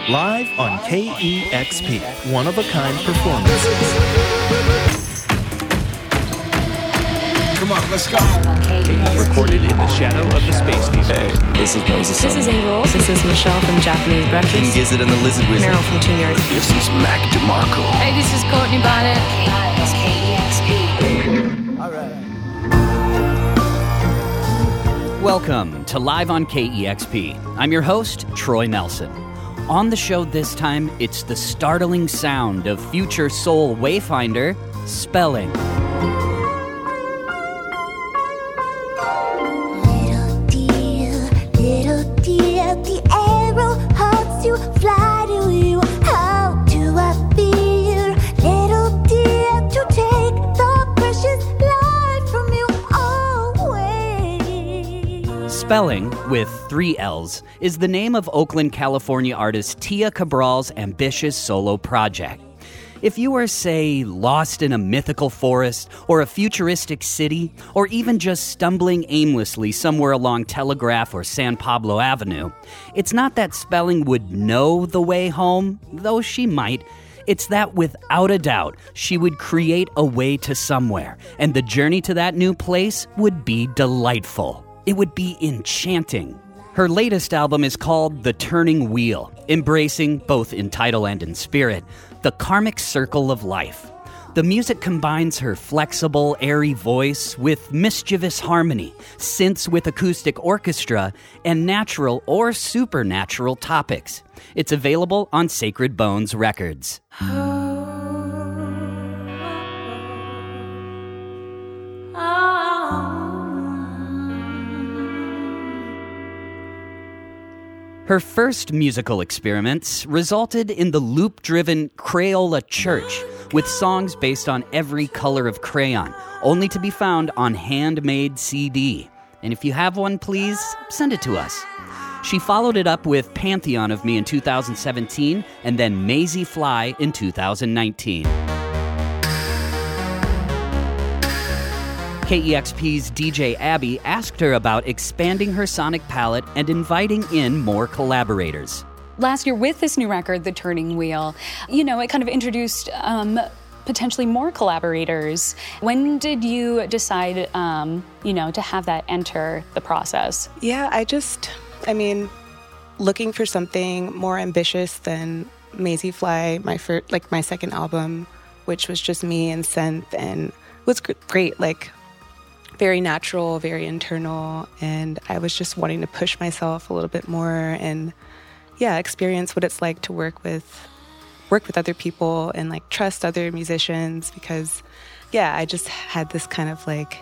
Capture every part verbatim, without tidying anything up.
live on K E X P, one-of-a-kind performances. Come on, let's go. Recorded in the shadow of the space station. Hey, this is Moses. This is Angel. This is Michelle from Japanese Breakfast. King Gizzard and the Lizard Wizard. Meryl from Two Yards. This is Mac DeMarco. Hey, this is Courtney Bonnet. K E X P. All right. Welcome to Live on K E X P. I'm your host, Troy Nelson. On the show this time, it's the startling sound of future soul wayfinder, Spelling. Little dear, little dear, the arrow hurts you, fly to you. How do I feel, little dear, to take the precious life from you away? Spelling, with three L's, is the name of Oakland, California artist Tia Cabral's ambitious solo project. If you are, say, lost in a mythical forest or a futuristic city, or even just stumbling aimlessly somewhere along Telegraph or San Pablo Avenue, it's not that Spelling would know the way home, though she might. It's that without a doubt, she would create a way to somewhere, and the journey to that new place would be delightful. It would be enchanting. Her latest album is called The Turning Wheel, embracing, both in title and in spirit, the karmic circle of life. The music combines her flexible, airy voice with mischievous harmony, synths with acoustic orchestra, and natural or supernatural topics. It's available on Sacred Bones Records. Her first musical experiments resulted in the loop-driven Crayola Church, with songs based on every color of crayon, only to be found on handmade C D. And if you have one, please send it to us. She followed it up with Pantheon of Me in two thousand seventeen, and then Maisie Fly in two thousand nineteen. K E X P's D J Abby asked her about expanding her sonic palette and inviting in more collaborators. Last year with this new record, The Turning Wheel, you know, it kind of introduced um, potentially more collaborators. When did you decide, um, you know, to have that enter the process? Yeah, I just, I mean, looking for something more ambitious than Maisie Fly, my first, like my second album, which was just me and synth, and was gr- great, like very natural, very internal, and I was just wanting to push myself a little bit more and yeah, experience what it's like to work with work with other people and like trust other musicians, because yeah, I just had this kind of like,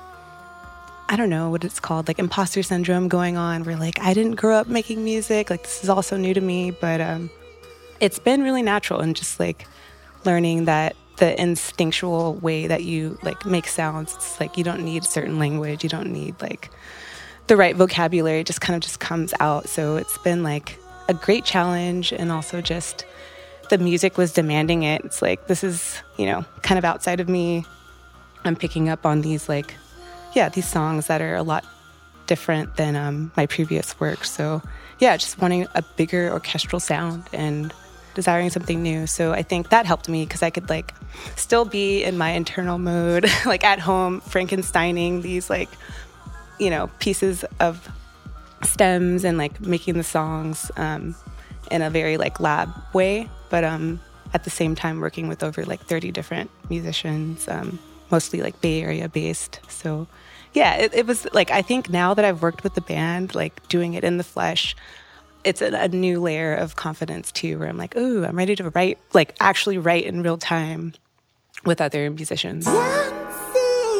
I don't know what it's called, like imposter syndrome going on, where like I didn't grow up making music, like this is all so new to me, but um it's been really natural, and just like learning that the instinctual way that you like make sounds, it's like you don't need a certain language, you don't need like the right vocabulary, it just kind of just comes out. So it's been like a great challenge, and also just the music was demanding it. It's like, this is, you know, kind of outside of me. I'm picking up on these like, yeah, these songs that are a lot different than um, my previous work. So yeah, just wanting a bigger orchestral sound and desiring something new. So I think that helped me, because I could like still be in my internal mode, like at home, Frankensteining these like, you know, pieces of stems and like making the songs um, in a very like lab way. But um, at the same time working with over like thirty different musicians, um, mostly like Bay Area based. So yeah, it, it was like, I think now that I've worked with the band, like doing it in the flesh, it's a, a new layer of confidence too, where I'm like, ooh, I'm ready to write, like actually write in real time with other musicians. Dancing,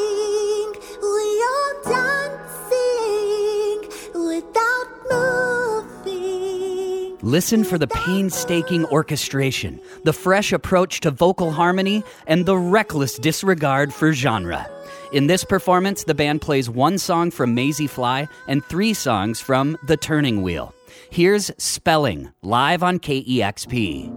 we are dancing without moving. Listen for the painstaking orchestration, the fresh approach to vocal harmony, and the reckless disregard for genre. In this performance, the band plays one song from Maisie Fly and three songs from The Turning Wheel. Here's Spelling, live on K E X P.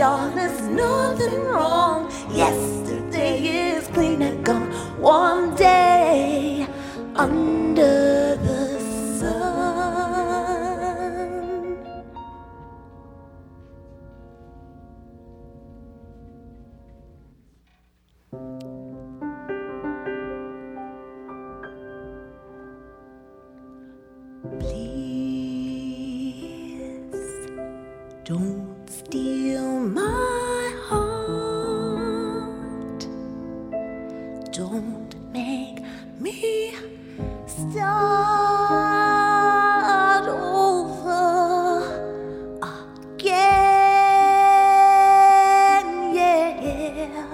y'all, there's nothing wrong. Yesterday is clean and gone. One day under the sun. Please don't steal my heart. Don't make me start over again. Yeah.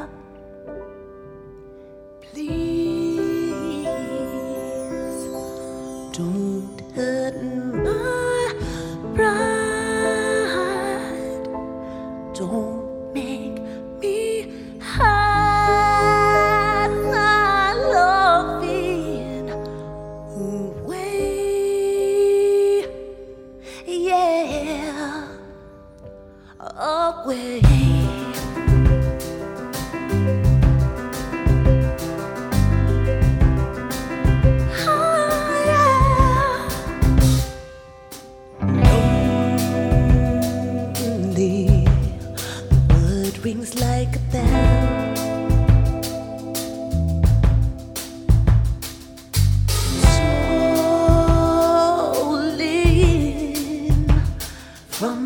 Please don't hurt my pride. Don't make me hide my loving away. Yeah, away. Rings like a bell. Stolen from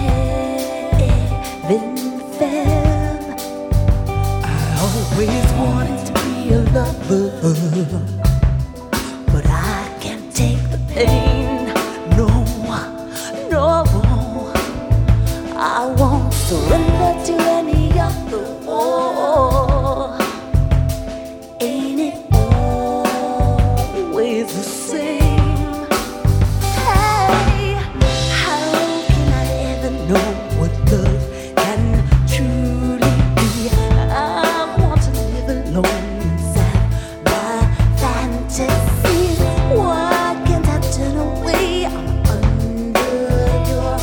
heaven fell. I always wanted to be a lover, but I can't take the pain. No, no, I won't surrender to any other war. Ain't it always the same? Hey, how can I ever know what love can truly be? I want to live alone inside my fantasies. Why can't I turn away? I'm under your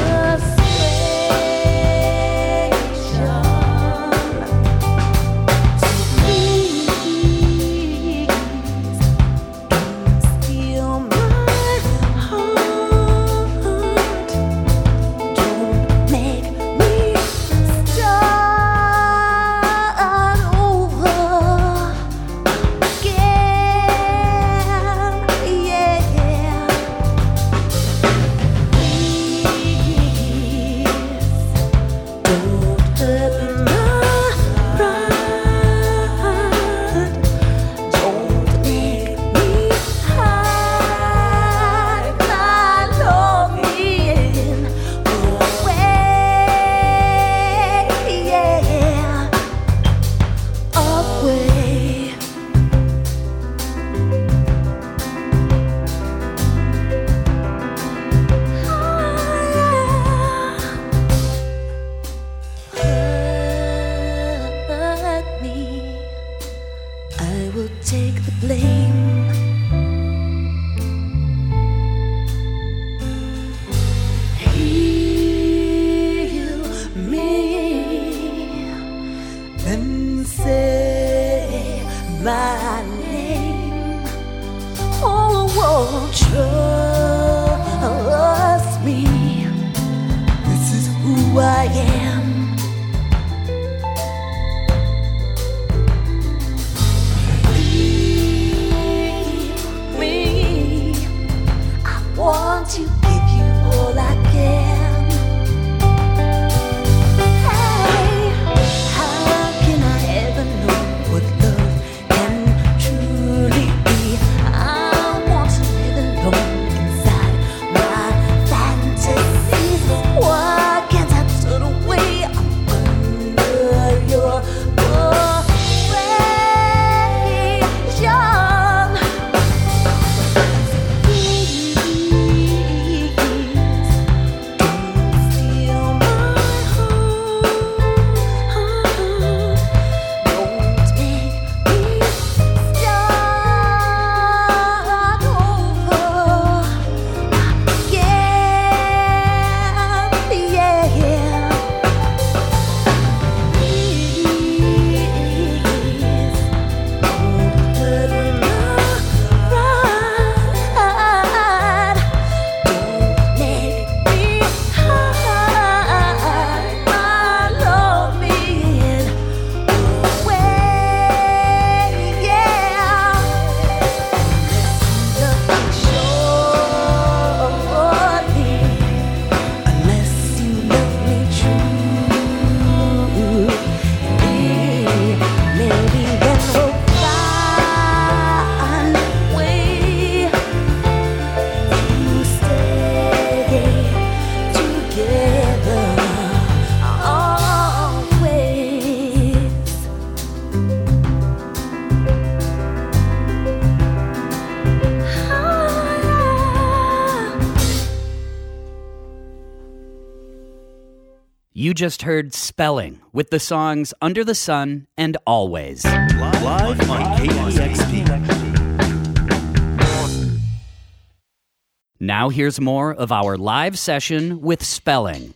take the blame. Heal me, then say my name. Oh, won't trust me. This is who I am. Want to give you all I can. Hey, how can I ever know what love can truly be? I want to live alone inside my fantasies. Why can't I turn away? You just heard Spelling with the songs Under the Sun and Always. Live on K E X P. Now here's more of our live session with Spelling.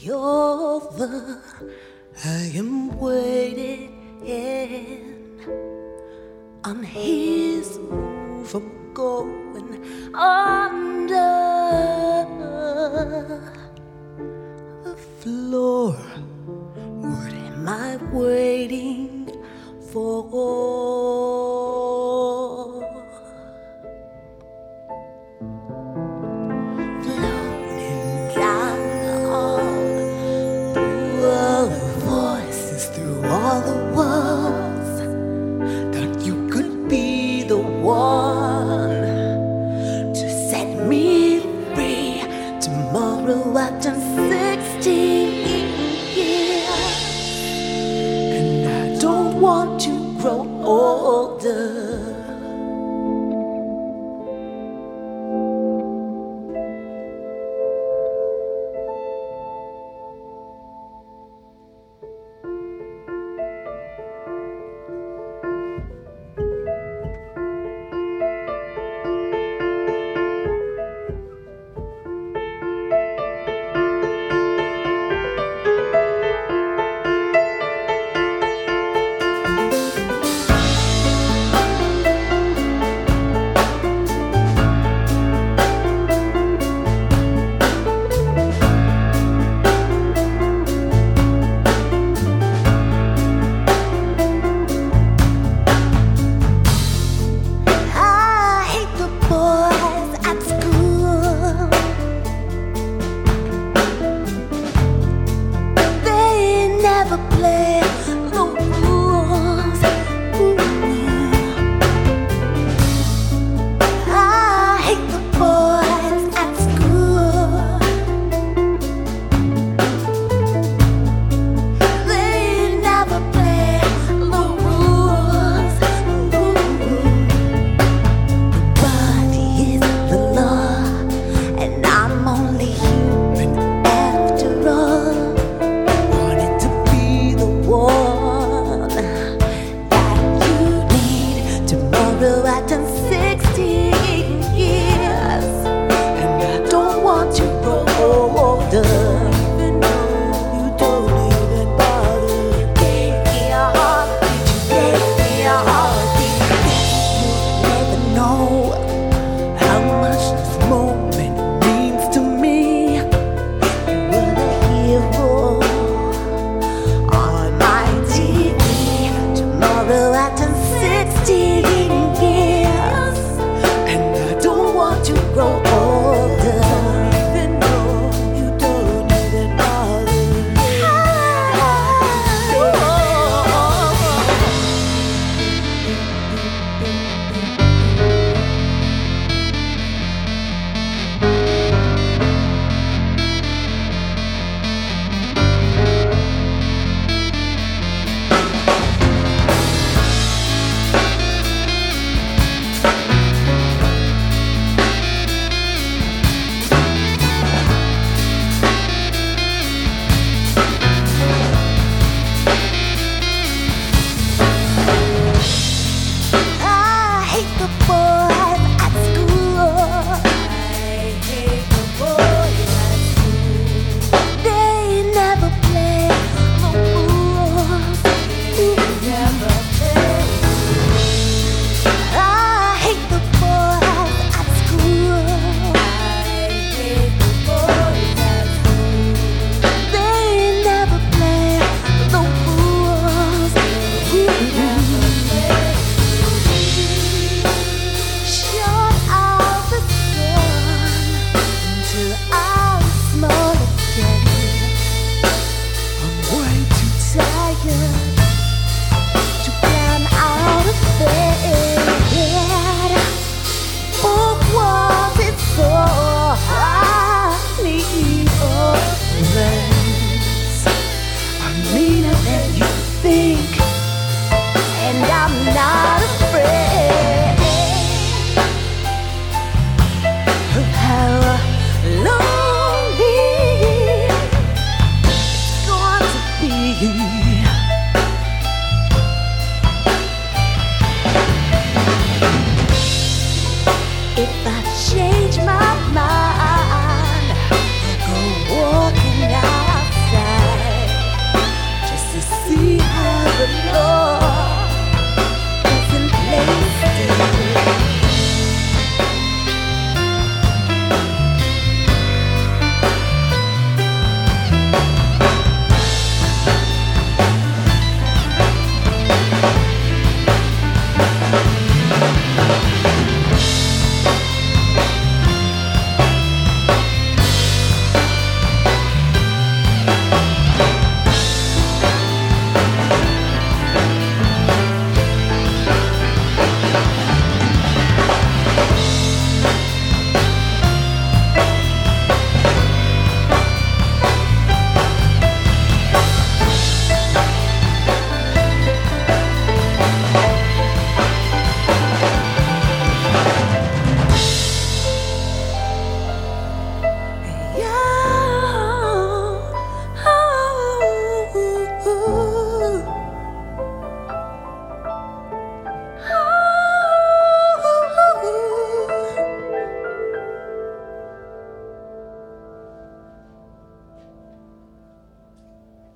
be over. I am waiting on his move. I'm going under the floor. What am I waiting for? Floating down the hall through a voice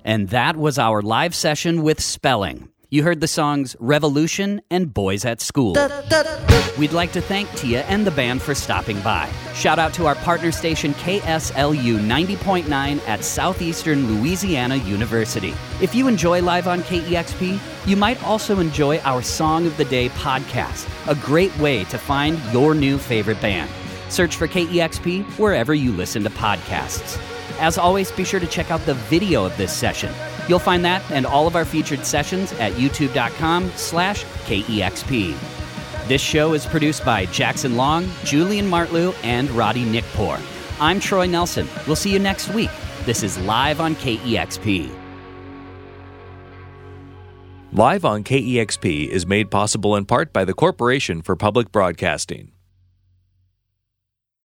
And that was our live session with Spelling. You heard the songs Revolution and Boys at School. We'd like to thank Tia and the band for stopping by. Shout out to our partner station K S L U ninety point nine at Southeastern Louisiana University. If you enjoy Live on K E X P, you might also enjoy our Song of the Day podcast, a great way to find your new favorite band. Search for K E X P wherever you listen to podcasts. As always, be sure to check out the video of this session. You'll find that and all of our featured sessions at youtube.com slash KEXP. This show is produced by Jackson Long, Julian Martlew, and Roddy Nickpour. I'm Troy Nelson. We'll see you next week. This is Live on K E X P. Live on K E X P is made possible in part by the Corporation for Public Broadcasting.